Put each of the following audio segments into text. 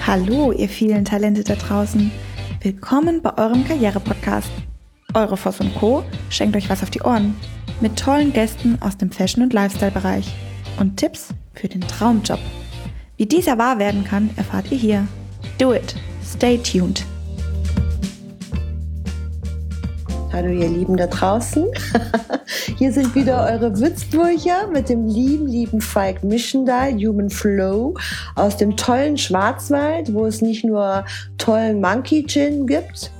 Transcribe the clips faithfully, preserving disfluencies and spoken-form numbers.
Hallo, ihr vielen Talente da draußen. Willkommen bei eurem Karriere-Podcast. Eure Voss und Co. schenkt euch was auf die Ohren. Mit tollen Gästen aus dem Fashion- und Lifestyle-Bereich. Und Tipps für den Traumjob. Wie dieser wahr werden kann, erfahrt ihr hier. Do it. Stay tuned. Hallo ihr Lieben da draußen. Hier sind wieder eure Würzburger mit dem lieben, lieben Falk Mischendahl, Human Flow, aus dem tollen Schwarzwald, wo es nicht nur tollen Monkey Gin gibt,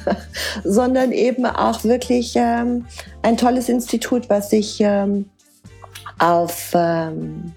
sondern eben auch wirklich ähm, ein tolles Institut, was sich ähm, auf, ähm,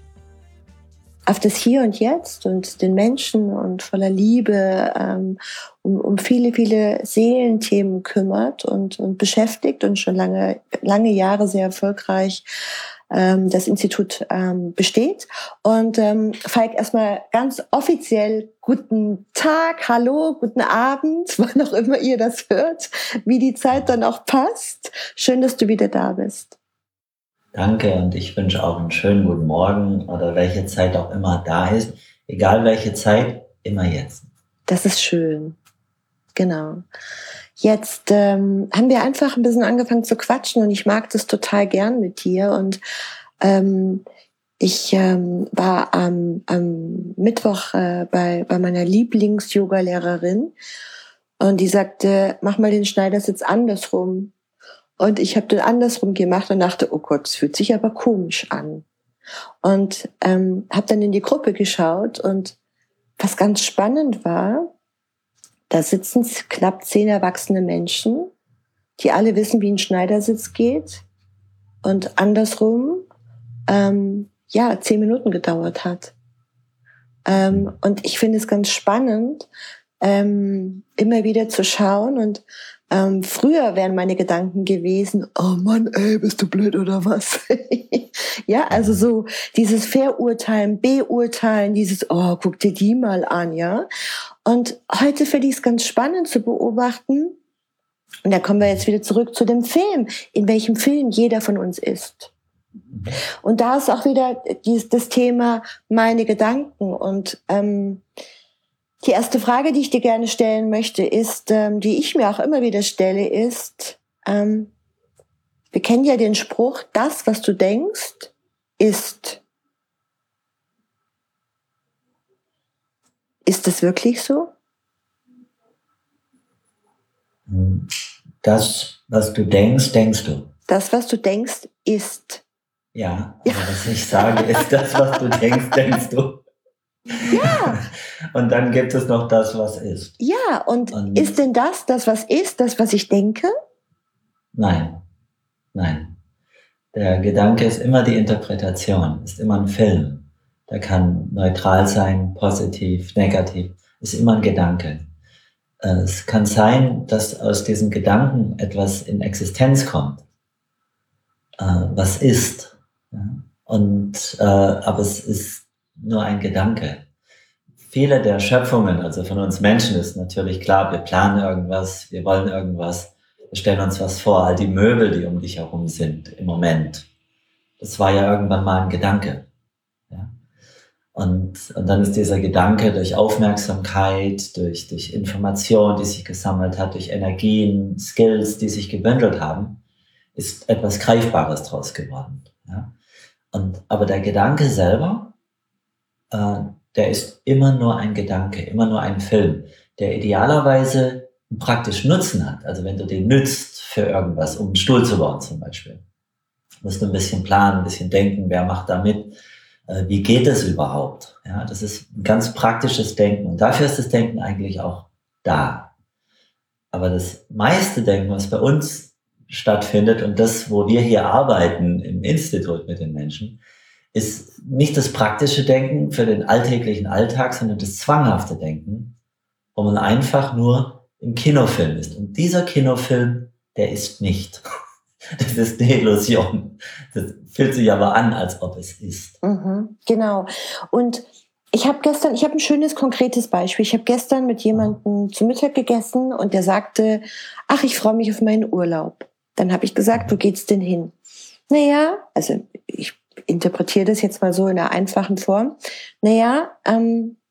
auf das Hier und Jetzt und den Menschen und voller Liebe ähm, um, um viele, viele Seelenthemen kümmert und, und beschäftigt und schon lange, lange Jahre sehr erfolgreich ähm, das Institut ähm, besteht. Und ähm, Falk, erstmal ganz offiziell guten Tag, hallo, guten Abend, wann auch immer ihr das hört, wie die Zeit dann auch passt. Schön, dass du wieder da bist. Danke und ich wünsche auch einen schönen guten Morgen oder welche Zeit auch immer da ist. Egal welche Zeit, immer jetzt. Das ist schön. Genau. Jetzt ähm, haben wir einfach ein bisschen angefangen zu quatschen und ich mag das total gern mit dir. Und ähm, ich ähm, war am, am Mittwoch äh, bei, bei meiner Lieblings-Yoga-Lehrerin und die sagte, mach mal den Schneidersitz andersrum. Und ich habe den andersrum gemacht und dachte, oh Gott, es fühlt sich aber komisch an. Und ähm, habe dann in die Gruppe geschaut und was ganz spannend war, da sitzen knapp zehn erwachsene Menschen, die alle wissen, wie ein Schneidersitz geht und andersrum ähm, ja zehn Minuten gedauert hat. Ähm, und ich finde es ganz spannend, ähm, immer wieder zu schauen und Ähm, früher wären meine Gedanken gewesen, oh Mann, ey, bist du blöd oder was? Ja, also so dieses Verurteilen, Beurteilen, dieses, oh, guck dir die mal an, ja. Und heute finde ich es ganz spannend zu beobachten, und da kommen wir jetzt wieder zurück zu dem Film, in welchem Film jeder von uns ist. Und da ist auch wieder dieses, das Thema meine Gedanken und ähm, die erste Frage, die ich dir gerne stellen möchte, ist, ähm, die ich mir auch immer wieder stelle, ist, ähm, wir kennen ja den Spruch, das, was du denkst, ist. Ist das wirklich so? Das, was du denkst, denkst du. Das, was du denkst, ist. Ja, aber was ich sage, ist das, was du denkst, denkst du. Ja. Und dann gibt es noch das, was ist. Ja, und, und ist denn das, das, was ist, das, was ich denke? Nein, nein. Der Gedanke ist immer die Interpretation, ist immer ein Film. Der kann neutral sein, positiv, negativ, ist immer ein Gedanke. Es kann sein, dass aus diesem Gedanken etwas in Existenz kommt, was ist. Und, aber es ist nur ein Gedanke. Viele der Schöpfungen, also von uns Menschen, ist natürlich klar, wir planen irgendwas, wir wollen irgendwas, wir stellen uns was vor, all die Möbel, die um dich herum sind im Moment. Das war ja irgendwann mal ein Gedanke. Ja? Und, und dann ist dieser Gedanke durch Aufmerksamkeit, durch, durch Information, die sich gesammelt hat, durch Energien, Skills, die sich gebündelt haben, ist etwas Greifbares draus geworden. Ja? Und, aber der Gedanke selber, äh, der ist immer nur ein Gedanke, immer nur ein Film, der idealerweise einen praktischen Nutzen hat. Also wenn du den nützt für irgendwas, um einen Stuhl zu bauen zum Beispiel, musst du ein bisschen planen, ein bisschen denken, wer macht da mit, äh, wie geht es überhaupt? Ja, das ist ein ganz praktisches Denken und dafür ist das Denken eigentlich auch da. Aber das meiste Denken, was bei uns stattfindet und das, wo wir hier arbeiten im Institut mit den Menschen, ist nicht das praktische Denken für den alltäglichen Alltag, sondern das zwanghafte Denken, wo man einfach nur im Kinofilm ist. Und dieser Kinofilm, der ist nicht. Das ist eine Illusion. Das fühlt sich aber an, als ob es ist. Mhm, genau. Und ich habe gestern, ich habe ein schönes, konkretes Beispiel. Ich habe gestern mit jemandem zu Mittag gegessen und der sagte, ach, ich freue mich auf meinen Urlaub. Dann habe ich gesagt, wo geht's denn hin? Naja, also ich interpretiere das jetzt mal so in einer einfachen Form. Naja, ähm,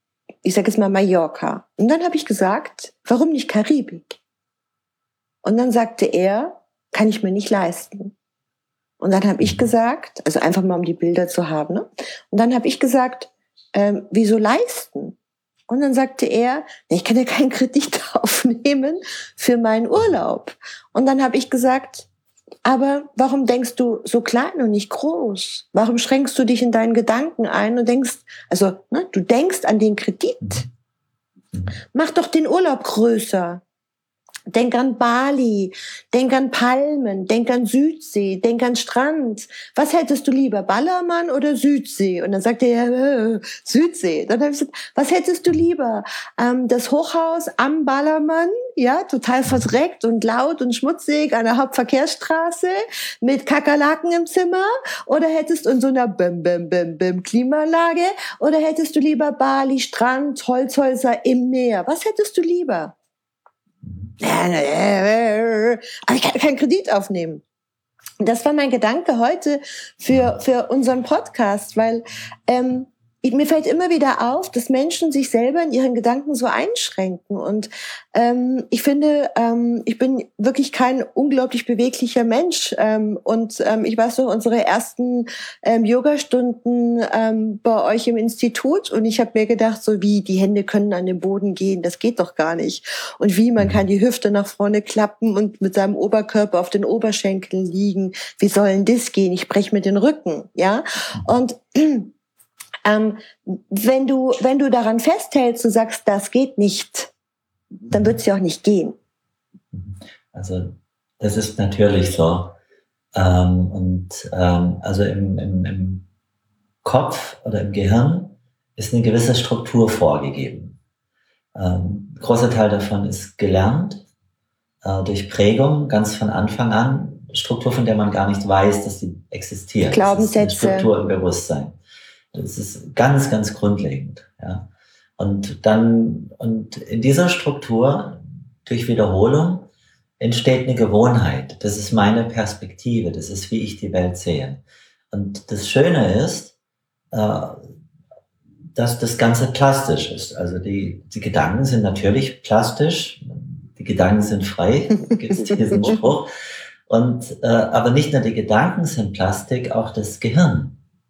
ich sage jetzt mal Mallorca. Und dann habe ich gesagt, warum nicht Karibik? Und dann sagte er, kann ich mir nicht leisten. Und dann habe ich gesagt, also einfach mal um die Bilder zu haben, ne? Und dann habe ich gesagt, ähm, wieso leisten? Und dann sagte er, ich kann ja keinen Kredit aufnehmen für meinen Urlaub. Und dann habe ich gesagt, aber warum denkst du so klein und nicht groß? Warum schränkst du dich in deinen Gedanken ein und denkst, also ne, du denkst an den Kredit. Mach doch den Urlaub größer. Denk an Bali, denk an Palmen, denk an Südsee, denk an Strand. Was hättest du lieber, Ballermann oder Südsee? Und dann sagte er, äh, Südsee. Dann habe ich gesagt, was hättest du lieber? Ähm, das Hochhaus am Ballermann, ja, total verdreckt und laut und schmutzig an der Hauptverkehrsstraße mit Kakerlaken im Zimmer? Oder hättest du in so einer Bim, Bim, Bim, Bim Klimaanlage? Oder hättest du lieber Bali, Strand, Holzhäuser im Meer? Was hättest du lieber? Aber ich kann keinen Kredit aufnehmen. Und das war mein Gedanke heute für, für unseren Podcast, weil ähm, ich, mir fällt immer wieder auf, dass Menschen sich selber in ihren Gedanken so einschränken. Und ähm, ich finde, ähm, ich bin wirklich kein unglaublich beweglicher Mensch. Ähm, und ähm, ich weiß noch, unsere ersten ähm, Yogastunden ähm, bei euch im Institut. Und ich habe mir gedacht, so wie, die Hände können an den Boden gehen, das geht doch gar nicht. Und wie, man kann die Hüfte nach vorne klappen und mit seinem Oberkörper auf den Oberschenkeln liegen. Wie soll denn das gehen? Ich breche mir den Rücken, ja? Und Ähm, wenn du, wenn du daran festhältst, du sagst, das geht nicht, dann wird es ja auch nicht gehen. Also, das ist natürlich so. Ähm, und, ähm, also im, im, im Kopf oder im Gehirn ist eine gewisse Struktur vorgegeben. Ähm, ein großer Teil davon ist gelernt, äh, durch Prägung, ganz von Anfang an. Struktur, von der man gar nicht weiß, dass sie existiert. Glaubenssätze. Das ist eine Struktur im Bewusstsein. Das ist ganz, ganz grundlegend, ja. Und dann, und in dieser Struktur, durch Wiederholung, entsteht eine Gewohnheit. Das ist meine Perspektive. Das ist, wie ich die Welt sehe. Und das Schöne ist, äh, dass das Ganze plastisch ist. Also die, die Gedanken sind natürlich plastisch. Die Gedanken sind frei. Gibt es diesen Spruch. Und, äh, aber nicht nur die Gedanken sind Plastik, auch das Gehirn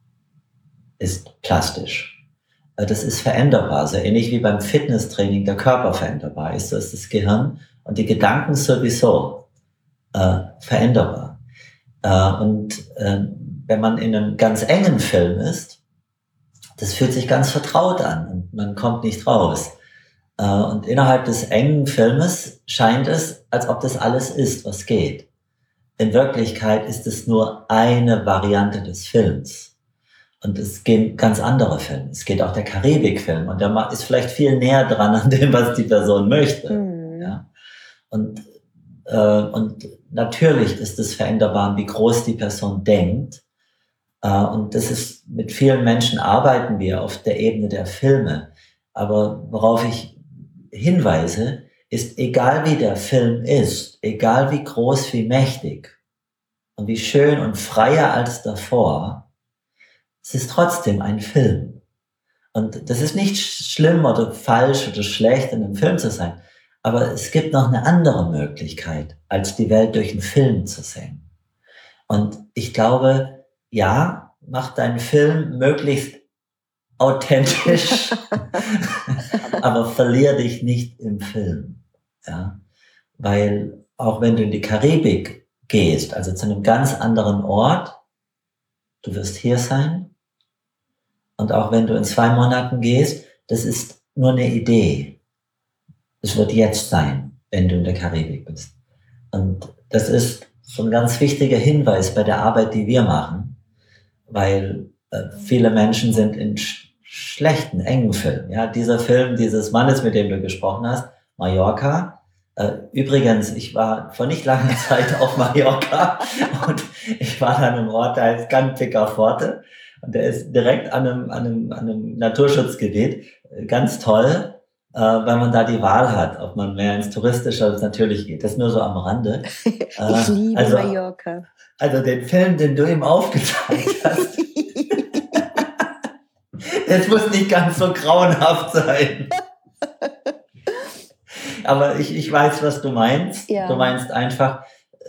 ist plastisch. Das ist veränderbar, so ähnlich wie beim Fitnesstraining der Körper veränderbar ist, so ist das Gehirn und die Gedanken sowieso äh, veränderbar. Äh, und äh, wenn man in einem ganz engen Film ist, das fühlt sich ganz vertraut an und man kommt nicht raus. Äh, und innerhalb des engen Filmes scheint es, als ob das alles ist, was geht. In Wirklichkeit ist es nur eine Variante des Films. Und es gehen ganz andere Filme. Es geht auch der Karibik-Film. Und der ist vielleicht viel näher dran an dem, was die Person möchte. Mhm. Ja. Und, äh, und natürlich ist es veränderbar, wie groß die Person denkt. Äh, und das ist, mit vielen Menschen arbeiten wir auf der Ebene der Filme. Aber worauf ich hinweise, ist, egal wie der Film ist, egal wie groß, wie mächtig und wie schön und freier als davor, es ist trotzdem ein Film. Und das ist nicht schlimm oder falsch oder schlecht, in einem Film zu sein. Aber es gibt noch eine andere Möglichkeit, als die Welt durch einen Film zu sehen. Und ich glaube, ja, mach deinen Film möglichst authentisch, aber verlier dich nicht im Film. Ja? Weil auch wenn du in die Karibik gehst, also zu einem ganz anderen Ort, du wirst hier sein. Und auch wenn du in zwei Monaten gehst, das ist nur eine Idee. Es wird jetzt sein, wenn du in der Karibik bist. Und das ist so ein ganz wichtiger Hinweis bei der Arbeit, die wir machen, weil äh, viele Menschen sind in sch- schlechten, engen Filmen. Ja, dieser Film dieses Mannes, mit dem du gesprochen hast, Mallorca. Äh, übrigens, ich war vor nicht langer Zeit auf Mallorca und ich war an einem Ort, da heißt Can Picaforte. Und der ist direkt an einem, an einem, an einem Naturschutzgebiet. Ganz toll, äh, weil man da die Wahl hat, ob man mehr ins Touristische als natürlich geht. Das nur so am Rande. Äh, ich liebe also, Mallorca. Also den Film, den du ihm aufgezeigt hast, Es muss nicht ganz so grauenhaft sein. Aber ich, ich weiß, was du meinst. Ja. Du meinst einfach,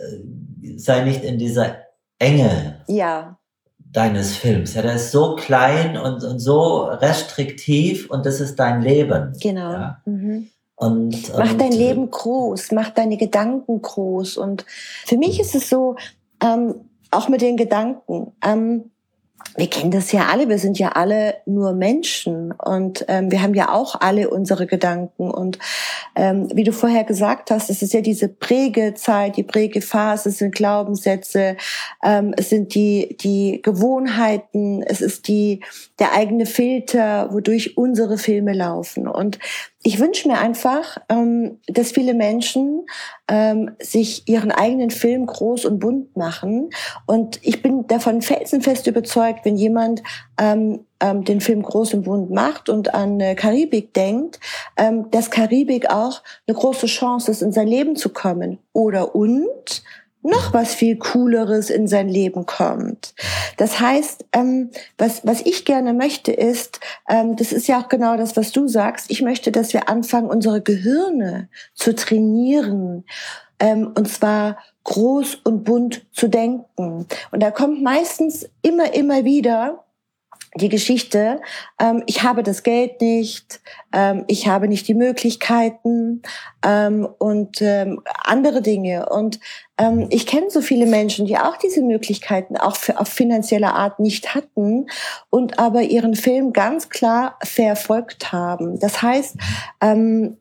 äh, sei nicht in dieser Enge ja. deines Films. Ja, der ist so klein und, und so restriktiv und das ist dein Leben. Genau. Ja? Mhm. Und, mach und, dein Leben groß, mach deine Gedanken groß. Und für mich ist es so, ähm, auch mit den Gedanken, ähm, wir kennen das ja alle, wir sind ja alle nur Menschen und ähm, wir haben ja auch alle unsere Gedanken und ähm, wie du vorher gesagt hast, es ist ja diese Prägezeit, die Prägephase, es sind Glaubenssätze, ähm, es sind die die Gewohnheiten, es ist die der eigene Filter, wodurch unsere Filme laufen und ich wünsche mir einfach, ähm, dass viele Menschen ähm, sich ihren eigenen Film groß und bunt machen. Und ich bin davon felsenfest überzeugt, wenn jemand ähm, ähm, den Film groß und bunt macht und an äh, Karibik denkt, ähm, dass Karibik auch eine große Chance ist, in sein Leben zu kommen. Oder und noch was viel Cooleres in sein Leben kommt. Das heißt, ähm, was, was ich gerne möchte ist, ähm, das ist ja auch genau das, was du sagst, ich möchte, dass wir anfangen, unsere Gehirne zu trainieren, ähm, und zwar groß und bunt zu denken. Und da kommt meistens immer, immer wieder die Geschichte, ähm, ich habe das Geld nicht, ähm, ich habe nicht die Möglichkeiten ähm, und ähm, andere Dinge. Und ähm, ich kenne so viele Menschen, die auch diese Möglichkeiten auch für, auf finanzieller Art nicht hatten und aber ihren Film ganz klar verfolgt haben. Das heißt, ähm,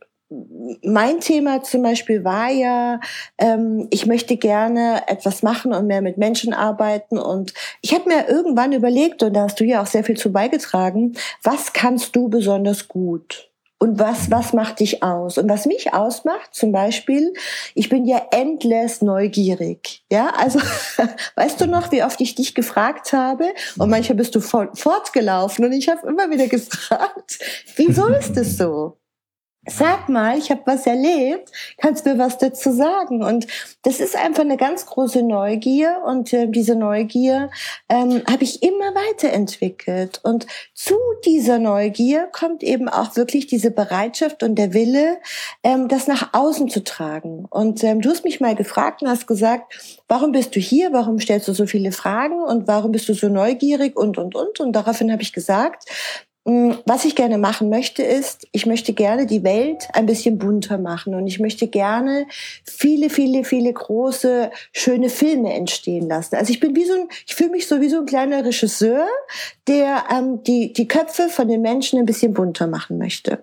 mein Thema zum Beispiel war ja, ähm, ich möchte gerne etwas machen und mehr mit Menschen arbeiten und ich habe mir irgendwann überlegt, und da hast du ja auch sehr viel zu beigetragen, was kannst du besonders gut? Und was, was macht dich aus? Und was mich ausmacht, zum Beispiel, ich bin ja endless neugierig. Ja, also, weißt du noch, wie oft ich dich gefragt habe? Und manchmal bist du fortgelaufen und ich habe immer wieder gefragt, wieso ist es so? Sag mal, ich habe was erlebt, kannst mir was dazu sagen? Und das ist einfach eine ganz große Neugier und äh, diese Neugier ähm, habe ich immer weiterentwickelt. Und zu dieser Neugier kommt eben auch wirklich diese Bereitschaft und der Wille, ähm, das nach außen zu tragen. Und ähm, du hast mich mal gefragt und hast gesagt, warum bist du hier, warum stellst du so viele Fragen und warum bist du so neugierig und, und, und. Und daraufhin habe ich gesagt, was ich gerne machen möchte, ist, ich möchte gerne die Welt ein bisschen bunter machen und ich möchte gerne viele, viele, viele große, schöne Filme entstehen lassen. Also ich bin wie so ein, ich fühle mich so wie so ein kleiner Regisseur, der ähm, die, die Köpfe von den Menschen ein bisschen bunter machen möchte.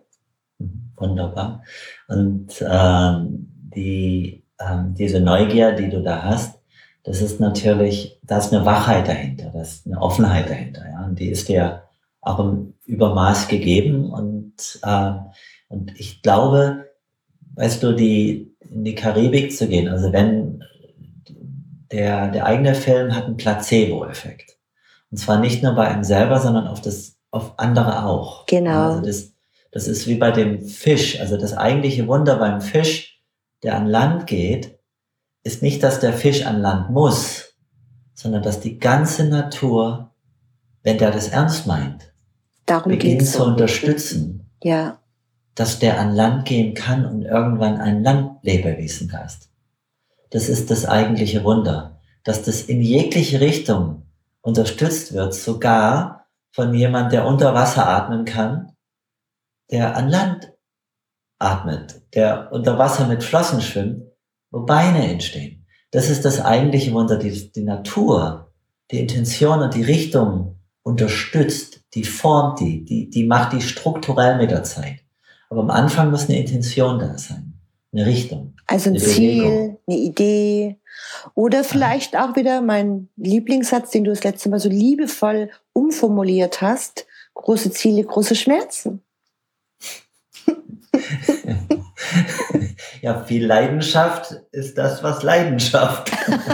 Wunderbar. Und ähm, die, ähm, diese Neugier, die du da hast, das ist natürlich, da ist eine Wachheit dahinter, da ist eine Offenheit dahinter, ja, und die ist dir auch im Übermaß gegeben und äh, und ich glaube, weißt du, die in die Karibik zu gehen, also wenn der der eigene Film hat einen Placebo-Effekt und zwar nicht nur bei einem selber, sondern auf das auf andere auch. Genau. Also das das ist wie bei dem Fisch, also das eigentliche Wunder beim Fisch, der an Land geht, ist nicht, dass der Fisch an Land muss, sondern dass die ganze Natur, wenn der das ernst meint, Darum beginnt geht's zu so. unterstützen, ja. dass der an Land gehen kann und irgendwann ein Landlebewesen ist. Das ist das eigentliche Wunder, dass das in jegliche Richtung unterstützt wird, sogar von jemand, der unter Wasser atmen kann, der an Land atmet, der unter Wasser mit Flossen schwimmt, wo Beine entstehen. Das ist das eigentliche Wunder, die, die Natur, die Intention und die Richtung unterstützt, die formt die, die, die macht die strukturell mit der Zeit. Aber am Anfang muss eine Intention da sein, eine Richtung. Also ein eine Ziel, Bewegung. eine Idee oder vielleicht auch wieder mein Lieblingssatz, den du das letzte Mal so liebevoll umformuliert hast, große Ziele, große Schmerzen. Ja, viel Leidenschaft ist das, was Leidenschaft.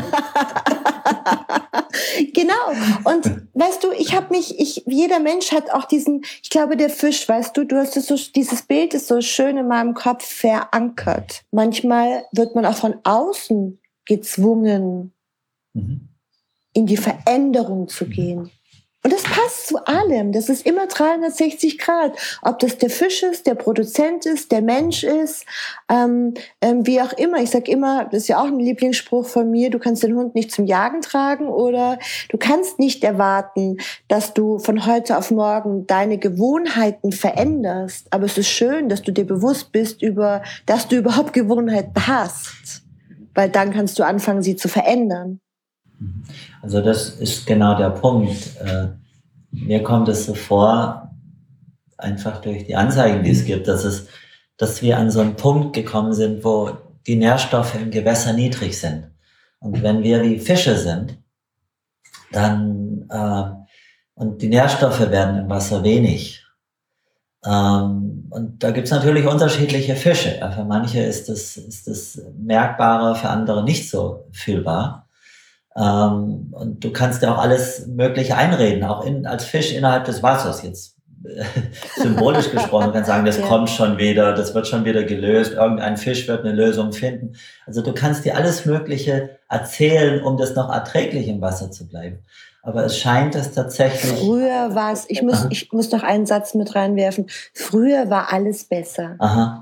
Genau. Und weißt du, ich habe mich, ich, jeder Mensch hat auch diesen, ich glaube, der Fisch, weißt du, du hast es so, dieses Bild ist so schön in meinem Kopf verankert. Manchmal wird man auch von außen gezwungen, mhm. in die Veränderung zu gehen. Und das passt zu allem. Das ist immer dreihundertsechzig Grad. Ob das der Fisch ist, der Produzent ist, der Mensch ist, ähm, ähm, wie auch immer. Ich sag immer, das ist ja auch ein Lieblingsspruch von mir, du kannst den Hund nicht zum Jagen tragen oder du kannst nicht erwarten, dass du von heute auf morgen deine Gewohnheiten veränderst. Aber es ist schön, dass du dir bewusst bist, über, dass du überhaupt Gewohnheiten hast. Weil dann kannst du anfangen, sie zu verändern. Also das ist genau der Punkt. Äh, mir kommt es so vor, einfach durch die Anzeigen, die es gibt, dass es, dass wir an so einen Punkt gekommen sind, wo die Nährstoffe im Gewässer niedrig sind. Und wenn wir wie Fische sind, dann äh, und die Nährstoffe werden im Wasser wenig. Ähm, und da gibt es natürlich unterschiedliche Fische. Für manche ist das, ist das merkbarer, für andere nicht so fühlbar. Ähm, und du kannst ja auch alles Mögliche einreden, auch in, als Fisch innerhalb des Wassers, jetzt äh, symbolisch gesprochen. Du kannst sagen, das ja. kommt schon wieder, das wird schon wieder gelöst, irgendein Fisch wird eine Lösung finden. Also du kannst dir alles Mögliche erzählen, um das noch erträglich im Wasser zu bleiben. Aber es scheint es tatsächlich... Früher war es, ich muss, ich muss noch einen Satz mit reinwerfen, früher war alles besser. Aha,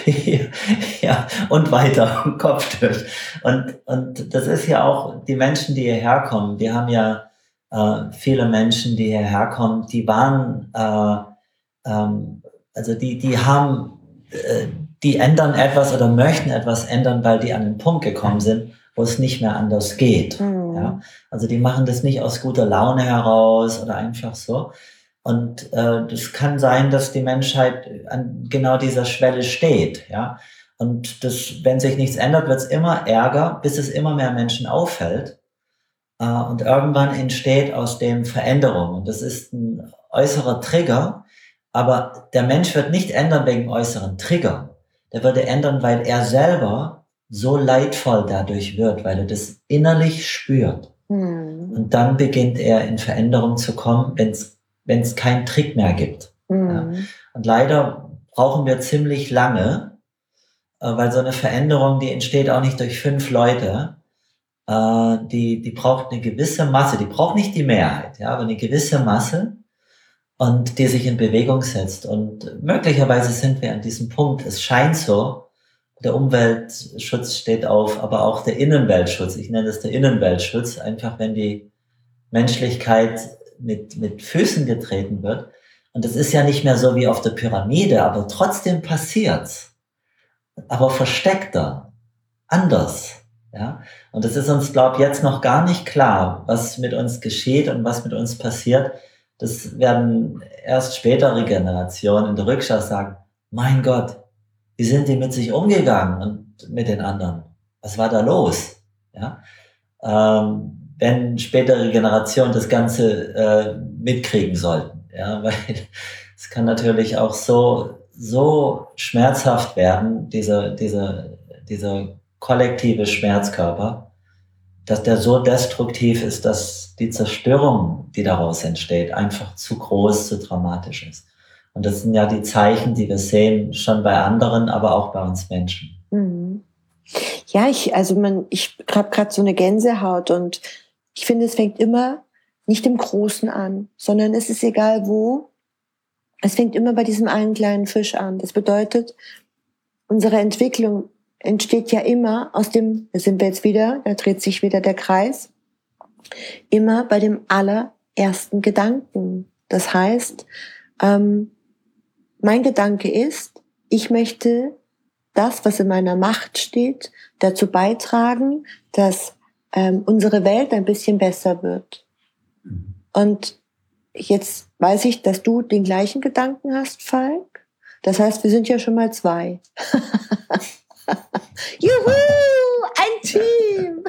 ja, und weiter, Kopf durch. Und, und das ist ja auch, die Menschen, die hierher kommen, wir haben ja äh, viele Menschen, die hierher kommen, die waren, äh, ähm, also die, die haben, äh, die ändern etwas oder möchten etwas ändern, weil die an den Punkt gekommen sind, wo es nicht mehr anders geht. Mhm. Ja? Also die machen das nicht aus guter Laune heraus oder einfach so. Und äh, das kann sein, dass die Menschheit an genau dieser Schwelle steht. Ja? Und das, wenn sich nichts ändert, wird es immer ärger, bis es immer mehr Menschen auffällt. Äh, und irgendwann entsteht aus dem Veränderung. Und das ist ein äußerer Trigger, aber der Mensch wird nicht ändern wegen äußeren Trigger. Der würde ändern, weil er selber so leidvoll dadurch wird, weil er das innerlich spürt. Mhm. Und dann beginnt er in Veränderung zu kommen, wenn es wenn es keinen Trick mehr gibt. Mhm. Ja. Und leider brauchen wir ziemlich lange, äh, weil so eine Veränderung, die entsteht auch nicht durch fünf Leute, äh, die die braucht eine gewisse Masse, die braucht nicht die Mehrheit, ja, aber eine gewisse Masse und die sich in Bewegung setzt. Und möglicherweise sind wir an diesem Punkt, es scheint so, der Umweltschutz steht auf, aber auch der Innenweltschutz. Ich nenne das der Innenweltschutz, einfach wenn die Menschlichkeit mit, mit Füßen getreten wird. Und das ist ja nicht mehr so wie auf der Pyramide, aber trotzdem passiert's. Aber versteckter, anders. Ja? Und das ist uns, glaube ich, jetzt noch gar nicht klar, was mit uns geschieht und was mit uns passiert. Das werden erst spätere Generationen in der Rückschau sagen, mein Gott, wie sind die mit sich umgegangen und mit den anderen? Was war da los? Ja? Ähm, wenn spätere Generationen das Ganze äh, mitkriegen sollten. Ja? Weil es kann natürlich auch so, so schmerzhaft werden, dieser, dieser, dieser kollektive Schmerzkörper, dass der so destruktiv ist, dass die Zerstörung, die daraus entsteht, einfach zu groß, zu dramatisch ist. Und das sind ja die Zeichen, die wir sehen, schon bei anderen, aber auch bei uns Menschen. Mhm. Ja, ich, also man, ich habe gerade so eine Gänsehaut und ich finde, es fängt immer nicht im Großen an, sondern es ist egal wo. Es fängt immer bei diesem einen kleinen Fisch an. Das bedeutet, unsere Entwicklung entsteht ja immer aus dem, da sind wir jetzt wieder, da dreht sich wieder der Kreis, immer bei dem allerersten Gedanken. Das heißt, ähm, mein Gedanke ist, ich möchte das, was in meiner Macht steht, dazu beitragen, dass ähm, unsere Welt ein bisschen besser wird. Und jetzt weiß ich, dass du den gleichen Gedanken hast, Falk. Das heißt, wir sind ja schon mal zwei. Juhu, ein Team!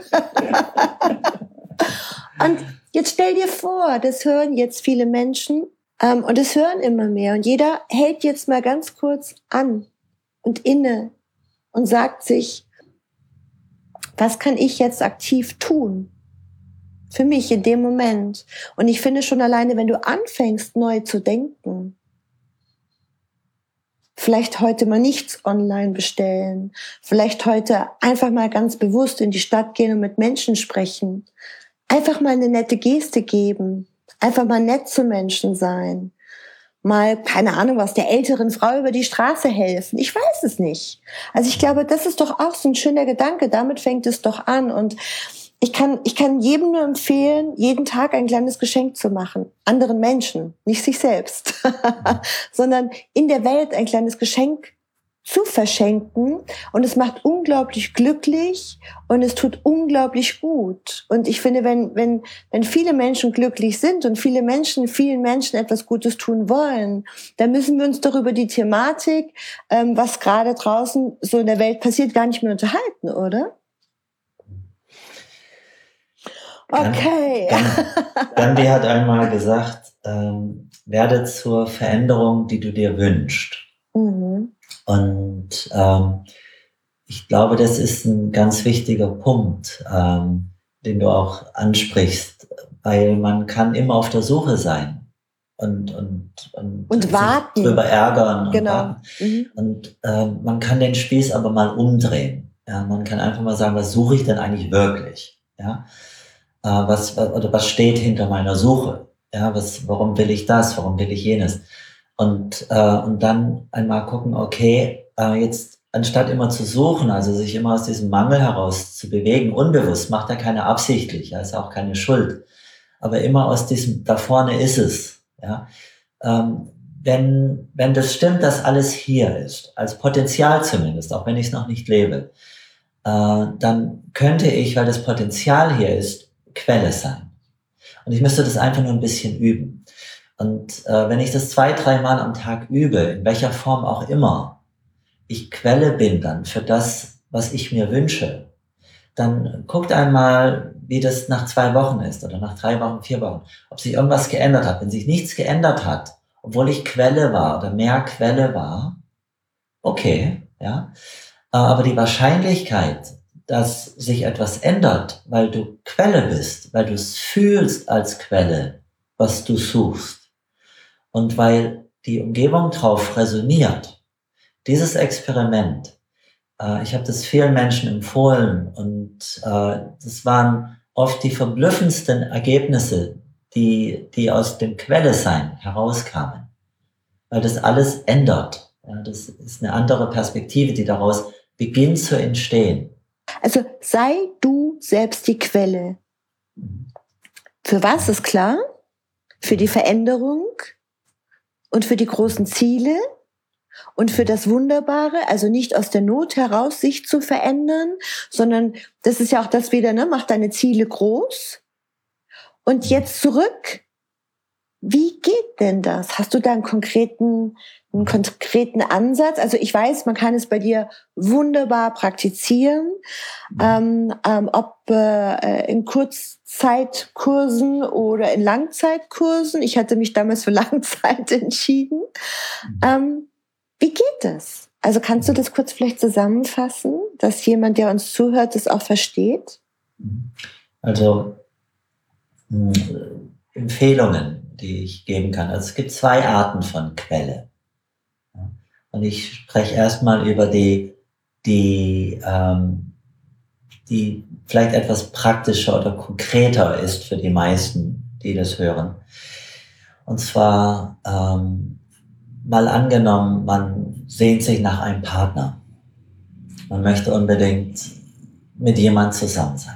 Und jetzt stell dir vor, das hören jetzt viele Menschen, Ähm, und es hören immer mehr. Und jeder hält jetzt mal ganz kurz an und inne und sagt sich, was kann ich jetzt aktiv tun? Für mich in dem Moment. Und ich finde schon alleine, wenn du anfängst, neu zu denken, vielleicht heute mal nichts online bestellen, vielleicht heute einfach mal ganz bewusst in die Stadt gehen und mit Menschen sprechen, einfach mal eine nette Geste geben, Einfach mal nett zu Menschen sein. Mal, keine Ahnung was, der älteren Frau über die Straße helfen. Ich weiß es nicht. Also ich glaube, das ist doch auch so ein schöner Gedanke. Damit fängt es doch an. Und ich kann, ich kann jedem nur empfehlen, jeden Tag ein kleines Geschenk zu machen. Anderen Menschen, nicht sich selbst, sondern in der Welt ein kleines Geschenk zu verschenken. Und es macht unglaublich glücklich und es tut unglaublich gut. Und ich finde, wenn, wenn, wenn viele Menschen glücklich sind und viele Menschen, vielen Menschen etwas Gutes tun wollen, dann müssen wir uns doch über die Thematik, ähm, was gerade draußen so in der Welt passiert, gar nicht mehr unterhalten, oder? Okay. Gandhi hat einmal gesagt, ähm, werde zur Veränderung, die du dir wünschst. Mhm. Und ähm, ich glaube, das ist ein ganz wichtiger Punkt, ähm, den du auch ansprichst, weil man kann immer auf der Suche sein und und und, und warten, drüber ärgern und genau. warten. Mhm. Und äh, man kann den Spieß aber mal umdrehen. Ja, man kann einfach mal sagen, was suche ich denn eigentlich wirklich? Ja, äh, was oder was steht hinter meiner Suche? Ja, was, warum will ich das? Warum will ich jenes? Und, äh, und dann einmal gucken, okay, äh, jetzt anstatt immer zu suchen, also sich immer aus diesem Mangel heraus zu bewegen, unbewusst, macht er keine absichtlich, ja, ist auch keine Schuld, aber immer aus diesem, da vorne ist es, ja. Ähm, wenn, wenn das stimmt, dass alles hier ist, als Potenzial zumindest, auch wenn ich es noch nicht lebe, äh, dann könnte ich, weil das Potenzial hier ist, Quelle sein. Und ich müsste das einfach nur ein bisschen üben. Und äh, wenn ich das zwei, drei Mal am Tag übe, in welcher Form auch immer, ich Quelle bin dann für das, was ich mir wünsche, dann guckt einmal, wie das nach zwei Wochen ist oder nach drei Wochen, vier Wochen, ob sich irgendwas geändert hat. Wenn sich nichts geändert hat, obwohl ich Quelle war oder mehr Quelle war, okay, ja. Aber die Wahrscheinlichkeit, dass sich etwas ändert, weil du Quelle bist, weil du es fühlst als Quelle, was du suchst, und weil die Umgebung drauf resoniert. Dieses Experiment, äh, ich habe das vielen Menschen empfohlen und äh, das waren oft die verblüffendsten Ergebnisse, die, die aus dem Quelle-Sein herauskamen. Weil das alles ändert. Ja, das ist eine andere Perspektive, die daraus beginnt zu entstehen. Also sei du selbst die Quelle. Für was ist klar? Für die Veränderung und für die großen Ziele und für das Wunderbare, also nicht aus der Not heraus sich zu verändern, sondern das ist ja auch das wieder, ne, mach deine Ziele groß. Und jetzt zurück. Wie geht denn das? Hast du da einen konkreten, einen konkreten Ansatz? Also ich weiß, man kann es bei dir wunderbar praktizieren, ähm, ähm, ob äh, in Kurzzeitkursen oder in Langzeitkursen. Ich hatte mich damals für Langzeit entschieden. Ähm, wie geht das? Also kannst du das kurz vielleicht zusammenfassen, dass jemand, der uns zuhört, das auch versteht? Also mh, Empfehlungen, die ich geben kann. Also es gibt zwei Arten von Quelle. Und ich spreche erstmal über die, die, ähm, die vielleicht etwas praktischer oder konkreter ist für die meisten, die das hören. Und zwar ähm, mal angenommen, man sehnt sich nach einem Partner. Man möchte unbedingt mit jemandem zusammen sein.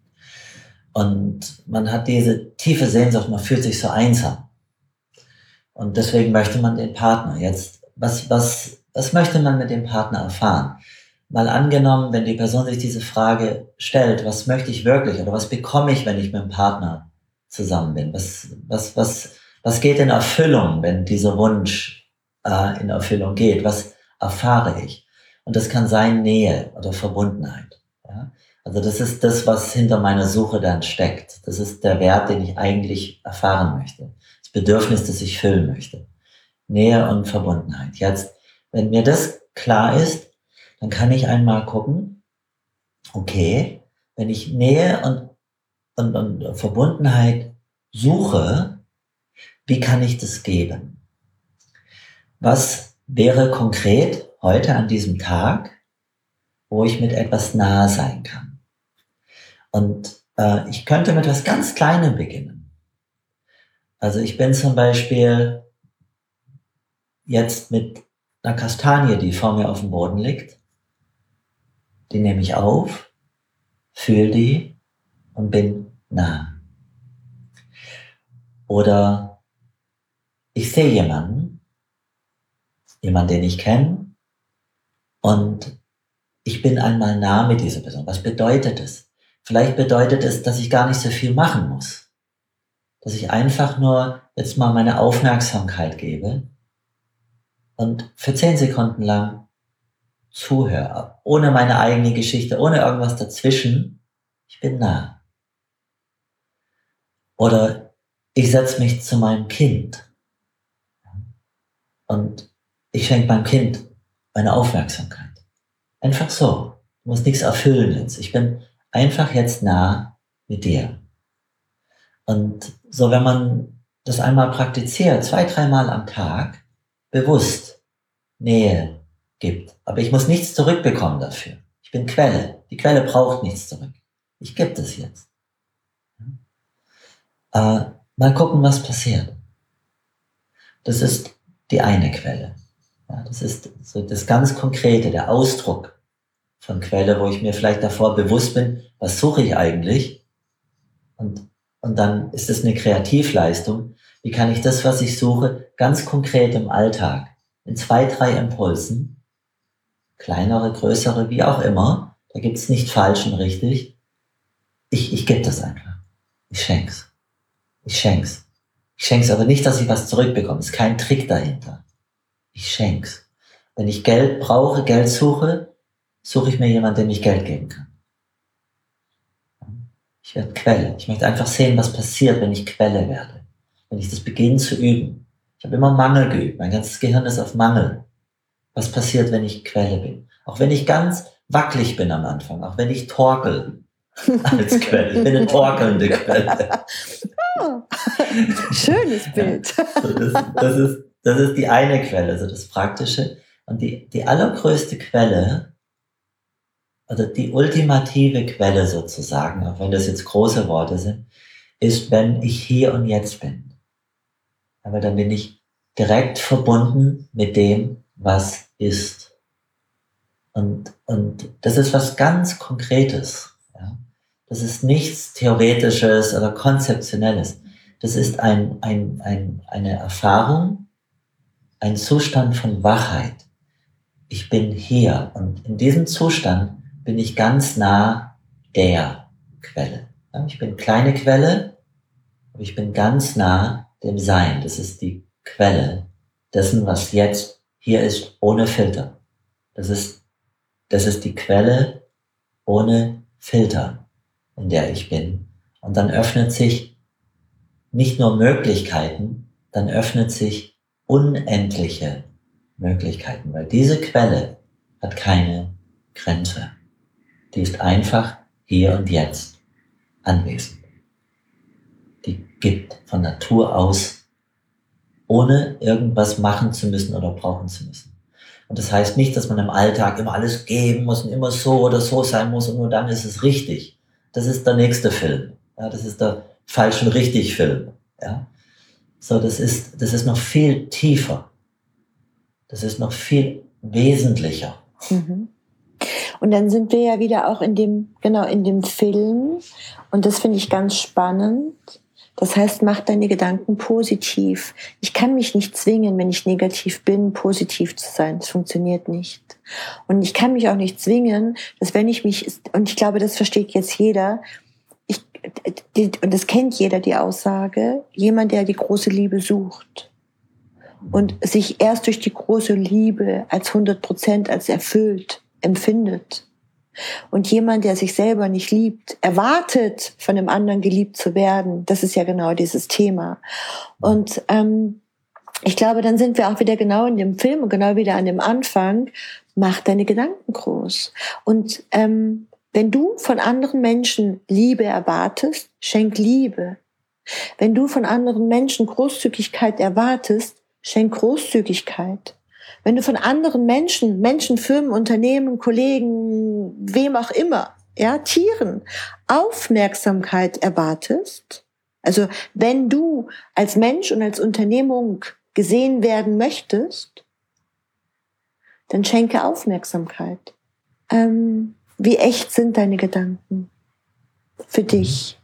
Und man hat diese tiefe Sehnsucht, man fühlt sich so einsam. Und deswegen möchte man den Partner. Jetzt, was, was, was möchte man mit dem Partner erfahren? Mal angenommen, wenn die Person sich diese Frage stellt, was möchte ich wirklich oder was bekomme ich, wenn ich mit dem Partner zusammen bin? Was, was, was, was geht in Erfüllung, wenn dieser Wunsch äh, in Erfüllung geht? Was erfahre ich? Und das kann sein Nähe oder Verbundenheit. Ja? Also das ist das, was hinter meiner Suche dann steckt. Das ist der Wert, den ich eigentlich erfahren möchte. Das Bedürfnis, das ich füllen möchte. Nähe und Verbundenheit. Jetzt, wenn mir das klar ist, dann kann ich einmal gucken, okay, wenn ich Nähe und, und, und Verbundenheit suche, wie kann ich das geben? Was wäre konkret heute an diesem Tag, wo ich mit etwas nahe sein kann? Und äh, ich könnte mit etwas ganz Kleinem beginnen. Also ich bin zum Beispiel jetzt mit einer Kastanie, die vor mir auf dem Boden liegt, die nehme ich auf, fühle die und bin nah. Oder ich sehe jemanden, jemanden, den ich kenne, und ich bin einmal nah mit dieser Person. Was bedeutet es? Vielleicht bedeutet es, dass ich gar nicht so viel machen muss. Dass ich einfach nur jetzt mal meine Aufmerksamkeit gebe und für zehn Sekunden lang zuhöre, ohne meine eigene Geschichte, ohne irgendwas dazwischen. Ich bin nah. Oder ich setze mich zu meinem Kind und ich schenke meinem Kind meine Aufmerksamkeit. Einfach so. Du musst nichts erfüllen jetzt. Ich bin einfach jetzt nah mit dir. Und so, wenn man das einmal praktiziert, zwei, dreimal am Tag, bewusst Nähe gibt. Aber ich muss nichts zurückbekommen dafür. Ich bin Quelle. Die Quelle braucht nichts zurück. Ich gebe das jetzt. Äh, mal gucken, was passiert. Das ist die eine Quelle. Ja, das ist so das ganz Konkrete, der Ausdruck von Quelle, wo ich mir vielleicht davor bewusst bin, was suche ich eigentlich? Und, und dann ist es eine Kreativleistung. Wie kann ich das, was ich suche, ganz konkret im Alltag, in zwei, drei Impulsen, kleinere, größere, wie auch immer, da gibt es nicht falsch und richtig. Ich, ich gebe das einfach. Ich schenk's. Ich schenk's. Ich schenk's aber nicht, dass ich was zurückbekomme. Es ist kein Trick dahinter. Ich schenk's. Wenn ich Geld brauche, Geld suche, suche ich mir jemanden, der mich Geld geben kann. Ich werde Quelle. Ich möchte einfach sehen, was passiert, wenn ich Quelle werde. Wenn ich das beginne zu üben. Ich habe immer Mangel geübt. Mein ganzes Gehirn ist auf Mangel. Was passiert, wenn ich Quelle bin? Auch wenn ich ganz wackelig bin am Anfang, auch wenn ich torkel als Quelle. Ich bin eine torkelnde Quelle. Oh, schönes Bild. Ja, so das, das, ist, das ist die eine Quelle, also das Praktische. Und die, die allergrößte Quelle, oder die ultimative Quelle sozusagen, auch wenn das jetzt große Worte sind, ist, wenn ich hier und jetzt bin. Aber dann bin ich direkt verbunden mit dem, was ist. Und, und das ist was ganz Konkretes. Ja? Das ist nichts Theoretisches oder Konzeptionelles. Das ist ein, ein, ein, eine Erfahrung, ein Zustand von Wachheit. Ich bin hier und in diesem Zustand bin ich ganz nah der Quelle. Ja? Ich bin kleine Quelle, aber ich bin ganz nah dem Sein. Das ist die Quelle dessen, was jetzt hier ist, ohne Filter. Das ist, das ist die Quelle ohne Filter, in der ich bin. Und dann öffnet sich nicht nur Möglichkeiten, dann öffnet sich unendliche Möglichkeiten, weil diese Quelle hat keine Grenze. Die ist einfach hier und jetzt anwesend. Die gibt von Natur aus, ohne irgendwas machen zu müssen oder brauchen zu müssen. Und das heißt nicht, dass man im Alltag immer alles geben muss und immer so oder so sein muss und nur dann ist es richtig. Das ist der nächste Film. Ja, das ist der falsch und richtig Film. Ja? So, das ist, das ist noch viel tiefer. Das ist noch viel wesentlicher. Mhm. Und dann sind wir ja wieder auch in dem, genau, in dem Film. Und das finde ich ganz spannend. Das heißt, mach deine Gedanken positiv. Ich kann mich nicht zwingen, wenn ich negativ bin, positiv zu sein. Das funktioniert nicht. Und ich kann mich auch nicht zwingen, dass wenn ich mich, und ich glaube, das versteht jetzt jeder, ich, die, und das kennt jeder, die Aussage, jemand, der die große Liebe sucht und sich erst durch die große Liebe als hundert Prozent als erfüllt empfindet. Und jemand, der sich selber nicht liebt, erwartet, von dem anderen geliebt zu werden. Das ist ja genau dieses Thema. Und ähm, ich glaube, dann sind wir auch wieder genau in dem Film und genau wieder an dem Anfang. Mach deine Gedanken groß. Und ähm, wenn du von anderen Menschen Liebe erwartest, schenk Liebe. Wenn du von anderen Menschen Großzügigkeit erwartest, schenk Großzügigkeit. Wenn du von anderen Menschen, Menschen, Firmen, Unternehmen, Kollegen, wem auch immer, ja, Tieren, Aufmerksamkeit erwartest, Also wenn du als Mensch und als Unternehmung gesehen werden möchtest, dann schenke Aufmerksamkeit. Ähm, wie echt sind deine Gedanken für dich?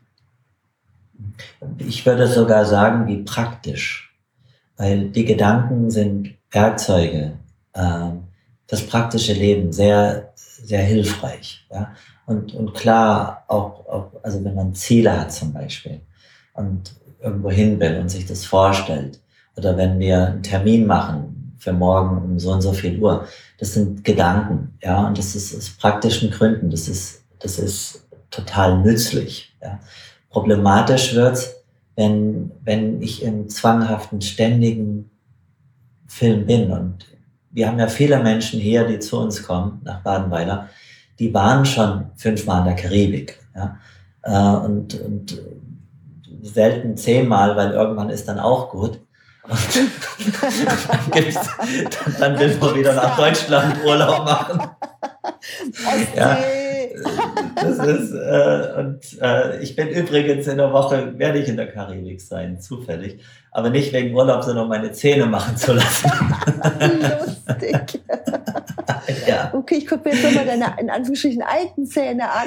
Ich würde sogar sagen, wie praktisch. Weil die Gedanken sind Werkzeuge, äh, das praktische Leben sehr, sehr hilfreich. Ja? Und, und klar, auch, auch, also wenn man Ziele hat zum Beispiel und irgendwo hin will und sich das vorstellt, oder wenn wir einen Termin machen für morgen um so und so viel Uhr, das sind Gedanken, ja, und das ist aus praktischen Gründen, das ist, das ist total nützlich. Ja. Problematisch wird's, wenn, wenn ich im zwanghaften, ständigen Film bin. Und wir haben ja viele Menschen hier, die zu uns kommen, nach Badenweiler, die waren schon fünfmal in der Karibik. Ja, äh, und, und selten zehnmal, weil irgendwann ist dann auch gut. Und dann, gibt's, dann, dann will man wieder nach Deutschland Urlaub machen. Ja, das ist, äh, und äh, ich bin übrigens in der Woche, werde ich in der Karibik sein, zufällig. Aber nicht wegen Urlaub, sondern um meine Zähne machen zu lassen. Lustig. Ja. Okay, ich gucke mir jetzt nochmal deine, in Anführungsstrichen, alten Zähne an.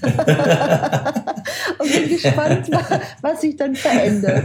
Und bin gespannt, was sich dann verändert.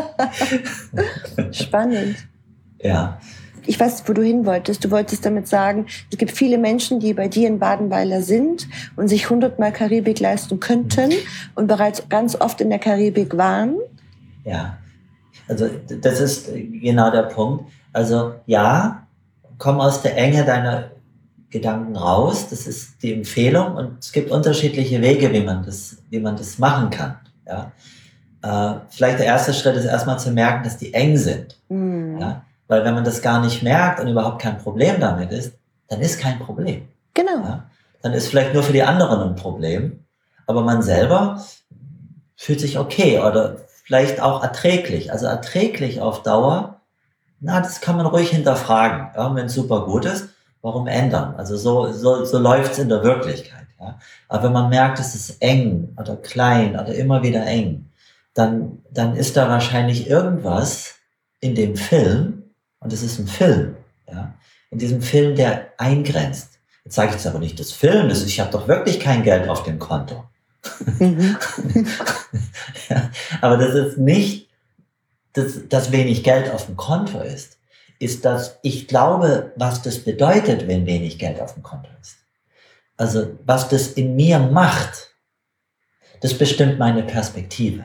Spannend. Ja. Ich weiß, wo du hin wolltest. Du wolltest damit sagen, es gibt viele Menschen, die bei dir in Badenweiler sind und sich hundertmal Karibik leisten könnten und bereits ganz oft in der Karibik waren. Ja, also das ist genau der Punkt. Also ja, komm aus der Enge deiner Gedanken raus. Das ist die Empfehlung und es gibt unterschiedliche Wege, wie man das, wie man das machen kann. Ja, äh, vielleicht der erste Schritt ist erstmal zu merken, dass die eng sind. Mhm. Ja. Weil wenn man das gar nicht merkt und überhaupt kein Problem damit ist, dann ist kein Problem. Genau. Ja? Dann ist vielleicht nur für die anderen ein Problem, aber man selber fühlt sich okay oder vielleicht auch erträglich. Also erträglich auf Dauer, na, das kann man ruhig hinterfragen. Ja? Wenn es super gut ist, warum ändern? Also so, so, so läuft es in der Wirklichkeit. Ja? Aber wenn man merkt, es ist eng oder klein oder immer wieder eng, dann, dann ist da wahrscheinlich irgendwas in dem Film, und es ist ein Film, ja, in diesem Film, der eingrenzt. Jetzt sage ich jetzt aber nicht, das Film ist, ich habe doch wirklich kein Geld auf dem Konto. Mhm. Ja, aber das ist nicht, dass, dass wenig Geld auf dem Konto ist, ist, dass ich glaube, was das bedeutet, wenn wenig Geld auf dem Konto ist. Also was das in mir macht, das bestimmt meine Perspektive.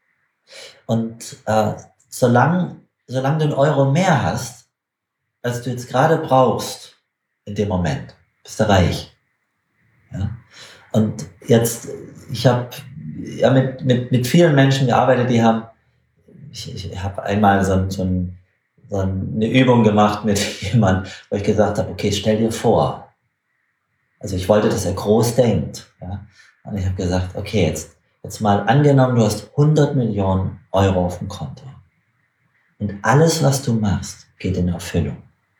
Und äh, solange Solange du einen Euro mehr hast, als du jetzt gerade brauchst, in dem Moment, bist du reich. Ja? Und jetzt, ich habe ja mit, mit, mit vielen Menschen gearbeitet, die haben, ich, ich habe einmal so, so, ein, so eine Übung gemacht mit jemandem, wo ich gesagt habe, okay, stell dir vor. Also ich wollte, dass er groß denkt. Ja? Und ich habe gesagt, okay, jetzt, jetzt mal angenommen, du hast hundert Millionen Euro auf dem Konto. Und alles, was du machst, geht in Erfüllung.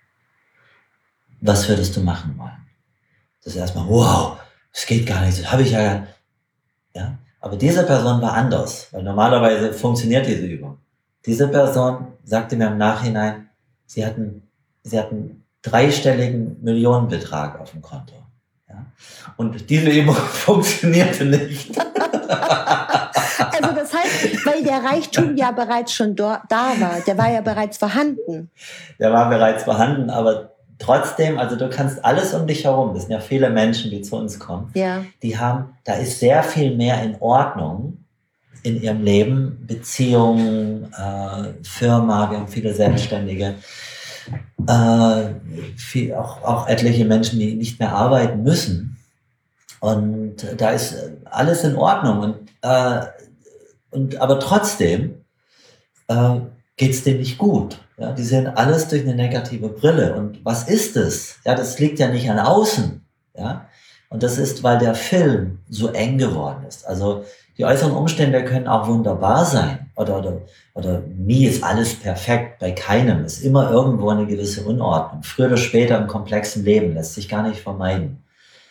Was würdest du machen wollen? Das ist erstmal, wow, das geht gar nicht, das habe ich ja, ja. Aber diese Person war anders, weil normalerweise funktioniert diese Übung. Diese Person sagte mir im Nachhinein, sie hatten, sie hatten dreistelligen Millionenbetrag auf dem Konto. Ja. Und diese Übung funktionierte nicht. Also das heißt, weil der Reichtum ja bereits schon da war, der war ja bereits vorhanden. Der war bereits vorhanden, aber trotzdem, also du kannst alles um dich herum, das sind ja viele Menschen, die zu uns kommen, ja. Die haben, da ist sehr viel mehr in Ordnung in ihrem Leben, Beziehungen, äh, Firma, wir haben viele Selbstständige, äh, viel, auch, auch etliche Menschen, die nicht mehr arbeiten müssen. Und da ist alles in Ordnung. Und, äh, und, aber trotzdem äh, geht es denen nicht gut. Ja? Die sehen alles durch eine negative Brille. Und was ist es? Ja, das liegt ja nicht an außen. Ja? Und das ist, weil der Film so eng geworden ist. Also die äußeren Umstände können auch wunderbar sein. Oder, oder, oder nie ist alles perfekt. Bei keinem ist immer irgendwo eine gewisse Unordnung. Früher oder später im komplexen Leben lässt sich gar nicht vermeiden.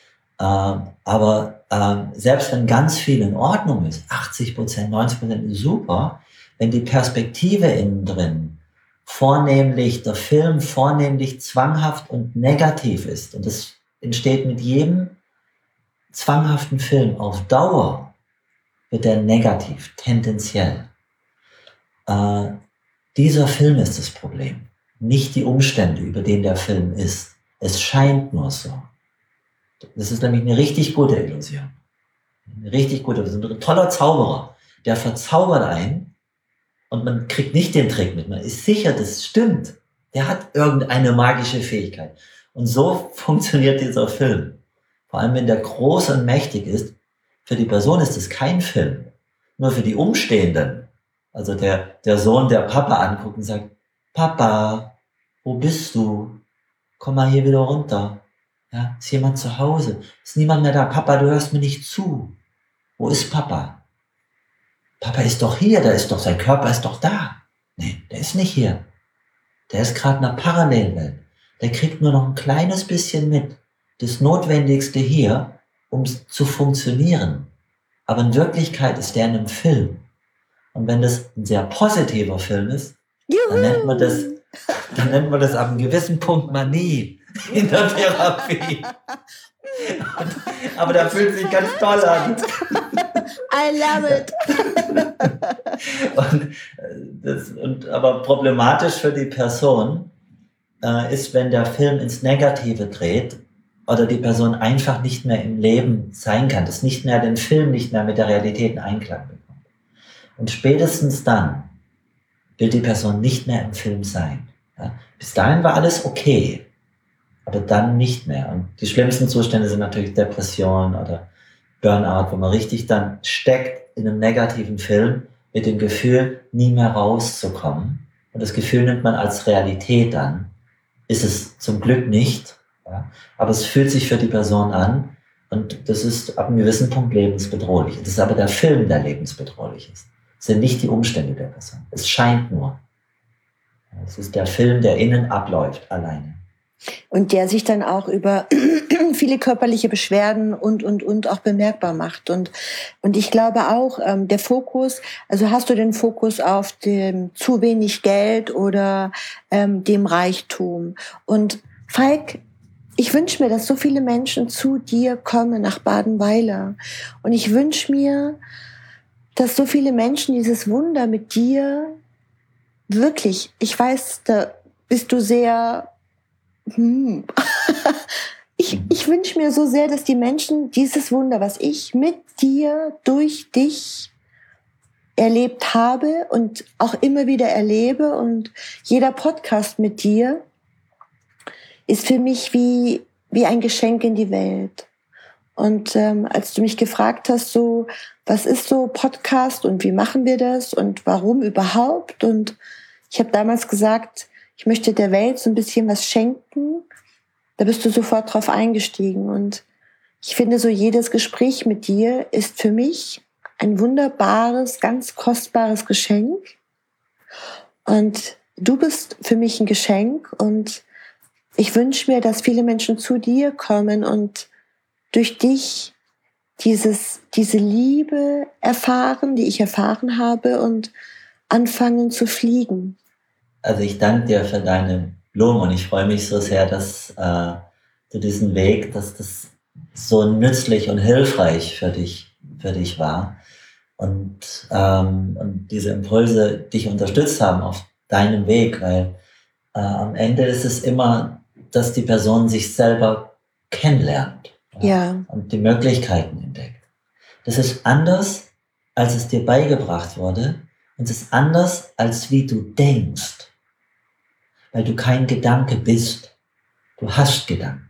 Ähm, aber ähm, selbst wenn ganz viel in Ordnung ist, achtzig Prozent, neunzig Prozent ist super, wenn die Perspektive innen drin vornehmlich, der Film vornehmlich zwanghaft und negativ ist, und das entsteht mit jedem zwanghaften Film auf Dauer, wird er negativ, tendenziell. Äh, dieser Film ist das Problem, nicht die Umstände, über denen der Film ist. Es scheint nur so. Das ist nämlich eine richtig gute Illusion. Eine richtig gute, das ist ein toller Zauberer, der verzaubert einen und man kriegt nicht den Trick mit. Man ist sicher, das stimmt. Der hat irgendeine magische Fähigkeit. Und so funktioniert dieser Film. Vor allem, wenn der groß und mächtig ist. Für die Person ist es kein Film. Nur für die Umstehenden. Also der, der Sohn, der Papa anguckt und sagt, Papa, wo bist du? Komm mal hier wieder runter. Ja, ist jemand zu Hause? Ist niemand mehr da? Papa, du hörst mir nicht zu. Wo ist Papa? Papa ist doch hier, der ist doch, sein Körper ist doch da. Nee, der ist nicht hier. Der ist gerade in einer Parallelwelt. Der kriegt nur noch ein kleines bisschen mit. Das Notwendigste hier, um zu funktionieren. Aber in Wirklichkeit ist der in einem Film. Und wenn das ein sehr positiver Film ist, dann nennt man das, dann nennt man das ab einem gewissen Punkt Manie in der Therapie. Und, aber der fühlt sich ganz toll an. I love it. und, das, und, aber problematisch für die Person äh, ist, wenn der Film ins Negative dreht oder die Person einfach nicht mehr im Leben sein kann, das nicht mehr, den Film nicht mehr mit der Realität in Einklang bekommt. Und spätestens dann will die Person nicht mehr im Film sein. Ja? Bis dahin war alles okay, aber dann nicht mehr. Und die schlimmsten Zustände sind natürlich Depression oder Burnout, wo man richtig dann steckt in einem negativen Film mit dem Gefühl, nie mehr rauszukommen. Und das Gefühl nimmt man als Realität an. Ist es zum Glück nicht, ja? Aber es fühlt sich für die Person an und das ist ab einem gewissen Punkt lebensbedrohlich. Das ist aber der Film, der lebensbedrohlich ist. Es sind nicht die Umstände der Person. Es scheint nur. Es ist der Film, der innen abläuft, alleine. Und der sich dann auch über viele körperliche Beschwerden und, und, und auch bemerkbar macht. Und, und ich glaube auch, ähm, der Fokus, also hast du den Fokus auf dem zu wenig Geld oder ähm, dem Reichtum. Und Falk, ich wünsche mir, dass so viele Menschen zu dir kommen nach Badenweiler. Und ich wünsche mir, dass so viele Menschen dieses Wunder mit dir wirklich, ich weiß, da bist du sehr, hm, ich, ich wünsche mir so sehr, dass die Menschen dieses Wunder, was ich mit dir, durch dich erlebt habe und auch immer wieder erlebe und jeder Podcast mit dir ist für mich wie, wie ein Geschenk in die Welt. Und ähm, als du mich gefragt hast, so, was ist so Podcast und wie machen wir das und warum überhaupt? Und ich habe damals gesagt, ich möchte der Welt so ein bisschen was schenken. Da bist du sofort drauf eingestiegen. Und ich finde, so jedes Gespräch mit dir ist für mich ein wunderbares, ganz kostbares Geschenk. Und du bist für mich ein Geschenk. Und ich wünsche mir, dass viele Menschen zu dir kommen und durch dich dieses, diese Liebe erfahren, die ich erfahren habe und anfangen zu fliegen. Also ich danke dir für deine Blumen und ich freue mich so sehr, dass äh, du diesen Weg, dass das so nützlich und hilfreich für dich, für dich war und, ähm, und diese Impulse dich unterstützt haben auf deinem Weg, weil äh, am Ende ist es immer, dass die Person sich selber kennenlernt. Ja. Und die Möglichkeiten entdeckt. Das ist anders, als es dir beigebracht wurde, und es ist anders, als wie du denkst. Weil du kein Gedanke bist. Du hast Gedanken.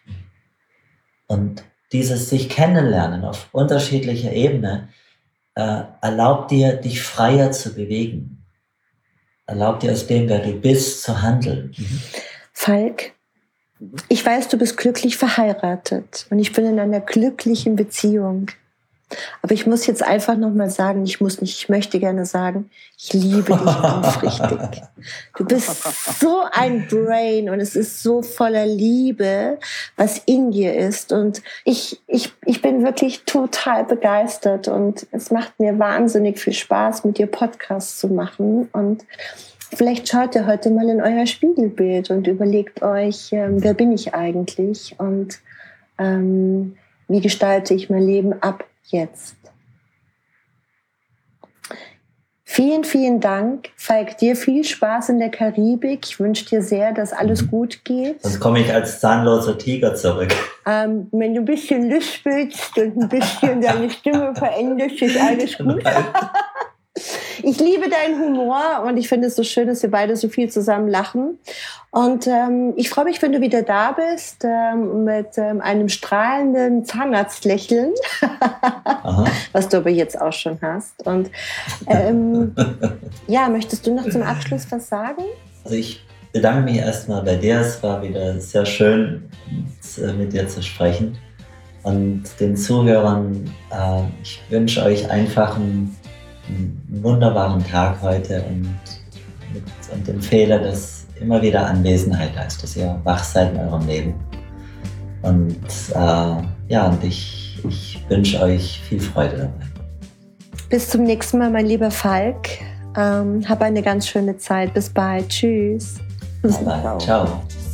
Und dieses sich kennenlernen auf unterschiedlicher Ebene äh, erlaubt dir, dich freier zu bewegen. Erlaubt dir aus dem, wer du bist, zu handeln. Mhm. Falk, ich weiß, du bist glücklich verheiratet und ich bin in einer glücklichen Beziehung. Aber ich muss jetzt einfach nochmal sagen, ich muss nicht, ich möchte gerne sagen, ich liebe dich aufrichtig. Du bist so ein Brain und es ist so voller Liebe, was in dir ist. Und ich, ich, ich bin wirklich total begeistert und es macht mir wahnsinnig viel Spaß, mit dir Podcasts zu machen. Und vielleicht schaut ihr heute mal in euer Spiegelbild und überlegt euch, ähm, wer bin ich eigentlich und ähm, wie gestalte ich mein Leben ab jetzt. Vielen, vielen Dank. Falk, dir viel Spaß in der Karibik. Ich wünsche dir sehr, dass alles gut geht. Sonst komme ich als zahnloser Tiger zurück. Ähm, wenn du ein bisschen lispelst und ein bisschen deine Stimme veränderst, ist alles gut. Ich liebe deinen Humor und ich finde es so schön, dass wir beide so viel zusammen lachen. Und ähm, ich freue mich, wenn du wieder da bist ähm, mit ähm, einem strahlenden Zahnarztlächeln, was du aber jetzt auch schon hast. Und ähm, ja, möchtest du noch zum Abschluss was sagen? Also ich bedanke mich erstmal bei dir. Es war wieder sehr schön, mit dir zu sprechen. Und den Zuhörern, äh, ich wünsche euch einfach einen einen wunderbaren Tag heute und, mit, und empfehle, dass immer wieder Anwesenheit heißt, dass ihr wach seid in eurem Leben. Und äh, ja, und ich, ich wünsche euch viel Freude dabei. Bis zum nächsten Mal, mein lieber Falk. Ähm, hab eine ganz schöne Zeit. Bis bald. Tschüss. Bis bald. Ciao.